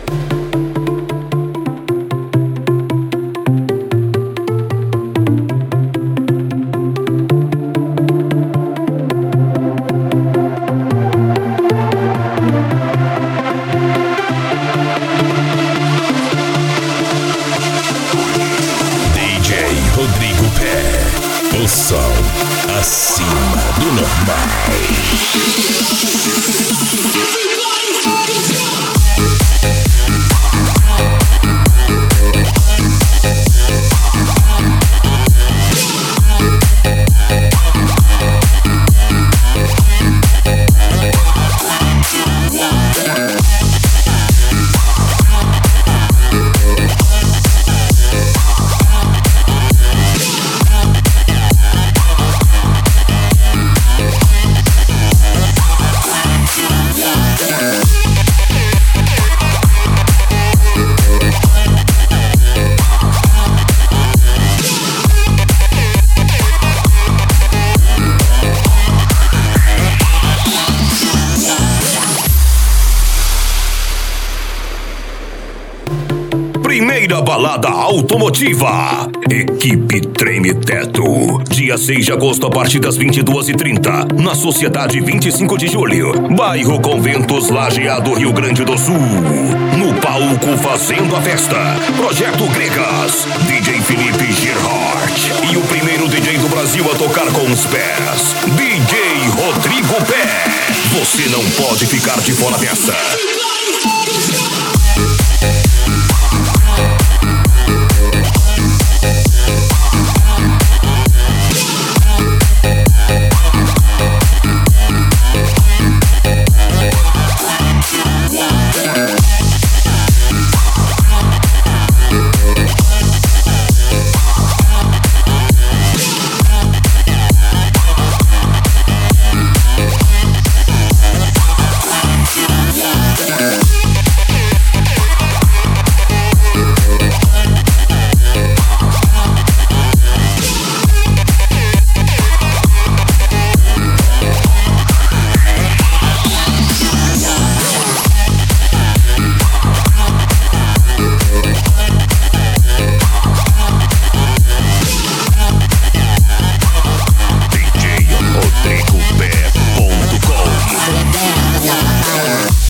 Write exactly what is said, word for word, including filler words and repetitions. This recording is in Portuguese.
O som acima do normal. Primeira balada automotiva. Equipe Treme Teto. Dia seis de agosto a partir das vinte e duas e trinta. Na Sociedade vinte e cinco de julho. Bairro Conventos, Lajeado, Rio Grande do Sul. No palco fazendo a festa. Projeto Gregas. D J Felipe Gerhardt. E o primeiro D J do Brasil a tocar com os pés. D J Rodrigo Pé. Você não pode ficar de fora dessa.